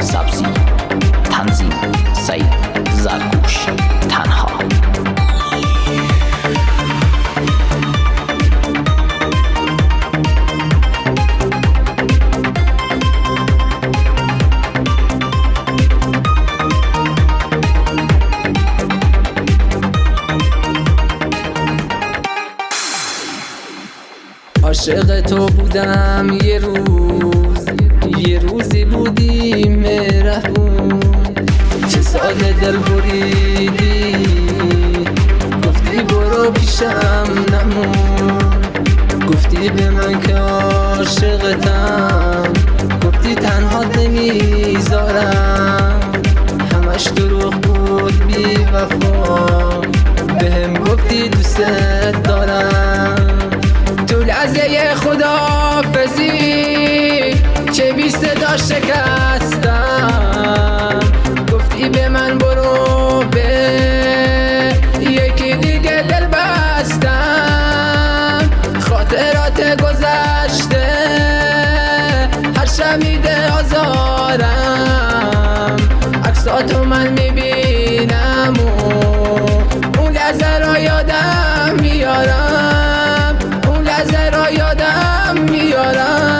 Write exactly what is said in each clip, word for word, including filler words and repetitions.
سبزی، تنظیم سعید زرگوش. تنها عاشق تو بودم یه روز، یه روزی بودی مهربون، چه ساده دل بریدی، گفتی برو پیشم نمون، گفتی به من که عاشقتم، گفتی تنها نمیذارم، همش دروغ بود بی وفا، بهم گفتی دوست دارم. تو لحظه خداحافظی چه بی صدا شکستم، گفتی به من برو به یکی دیگه دل بستم، خاطرات گذشته هر شمیده آزارم، عکساتو من میبینم و اون لحظه را یادم میارم، اون لحظه را یادم میارم.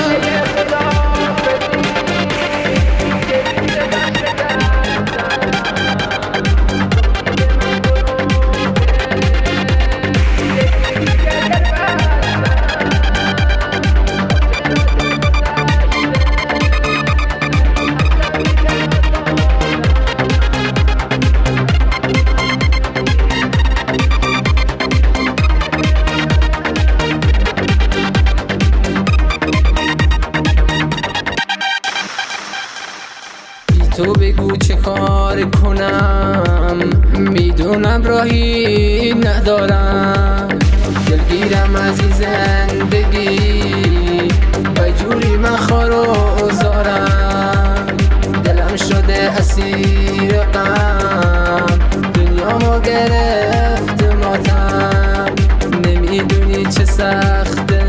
تو بگو چه کار کنم، میدونم راهی ندارم، دلگیرم از این زندگی و جوری من خار و زارم، دلم شده اسیر غم، دنیا ما گرفت ماتم، نمیدونی چه سخته،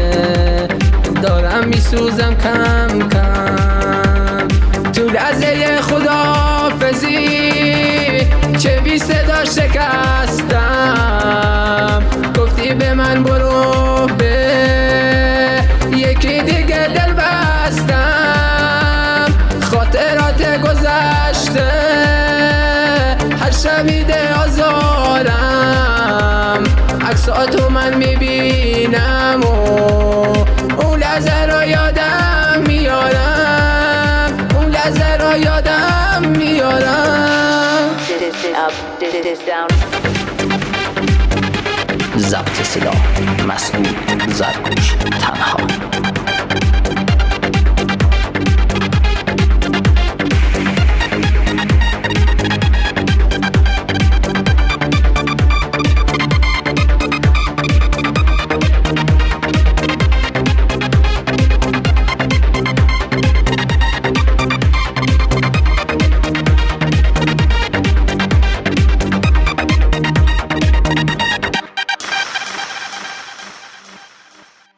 دارم میسوزم کم کم. تو لحظه خداحافظی چه بی صدا شکستم، گفتی به من برو به یکی دیگه دل بستم، خاطرات گذشته هر شمیده آزارم، عکساتو من میبینم و اون لحظه را یادم میارم، اون لحظه را یادم میارم. ضبط صدا مسعود زرگوش.